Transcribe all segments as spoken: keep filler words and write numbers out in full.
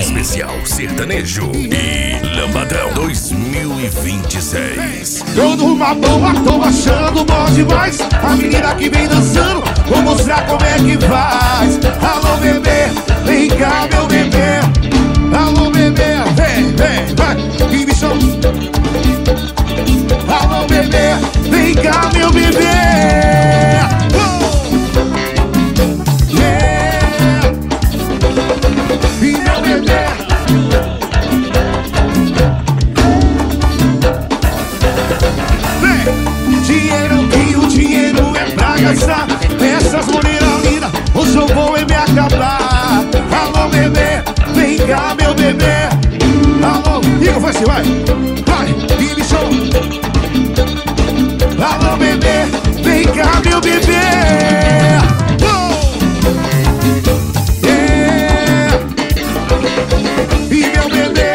Especial Sertanejo e Lambadão dois mil e vinte e seis. Eu numa boa, tô achando bom demais. A menina que vem dançando, vou mostrar como é que faz. Alô bebê, vem cá meu bebê. Alô bebê, vem, vem, vai, e me chama. Alô bebê, vem cá meu bebê. Essas mulheres lindas, hoje eu vou me acabar. Alô bebê, vem cá meu bebê. Alô, Igor, vai se vai. Vai, e me show. Alô bebê, vem cá meu bebê. Oh! Yeah. E meu bebê.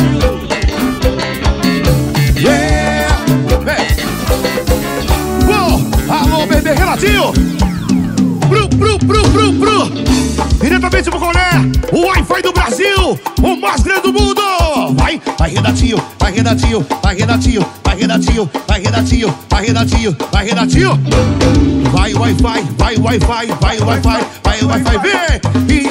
Yeah. Vem. Oh! Alô bebê, Renatinho. Bru, bru, bru, bru, bru. Diretamente pro Colé, o Wi-Fi do Brasil, o mais grande do mundo. Vai, vai Renatinho, vai Renatinho, vai Renatinho, vai Renatinho, vai Renatinho, vai Renatinho, vai Renatinho. Vai Wi-Fi, vai Wi-Fi, vai Wi-Fi, vai Wi-Fi, vem.